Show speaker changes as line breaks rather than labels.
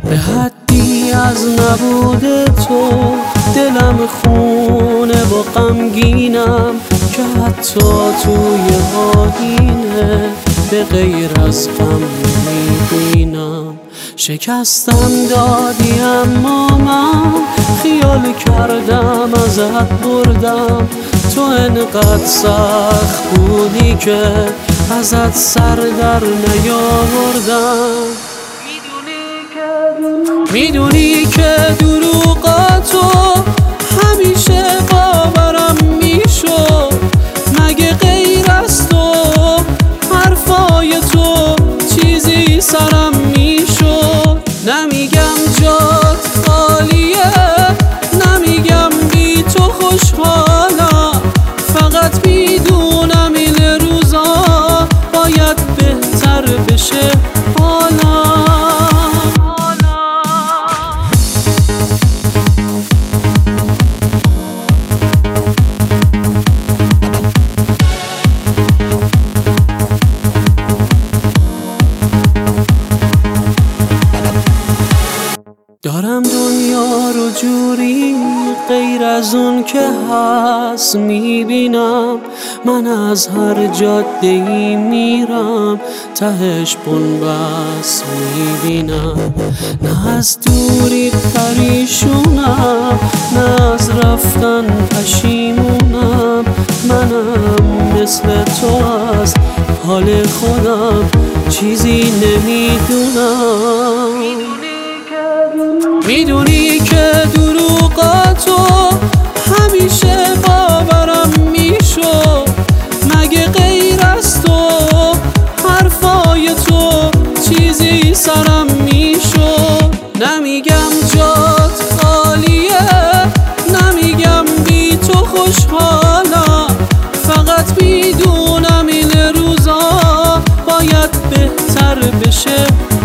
به حدی از نبود تو دلم خونه و غمگینم که حتی توی آینه به غیر از غم نمیبینم. شکستم دادی اما من خیال کردم ازت بردم. تو انقدر سخت بودی که ازت سر در نیاوردم. میدونی که دروغاتو همیشه باورم میشد، مگه غیر از تو حرفای تو چیزی سرم میشد. نمیگم جات خالیه، نمیگم بی تو خوشحالم، فقط میدونم این روزا باید بهتر بشه حالم. دارم دنیا رو جوری غیر از اون که هست میبینم. من از هر جاده‌ای میرم تهش بنبست میبینم. نه از دوری پریشونم، نه از رفتن پشیمونم. منم مثل تو از حال خودم چیزی نمیدونم. میدونی که دروغاتو همیشه باورم میشد، مگه غیر از تو حرفای تو چیزی سرم میشد. نمیگم جات خالیه، نمیگم بی تو خوشحالم، فقط میدونم این روزا باید بهتر بشه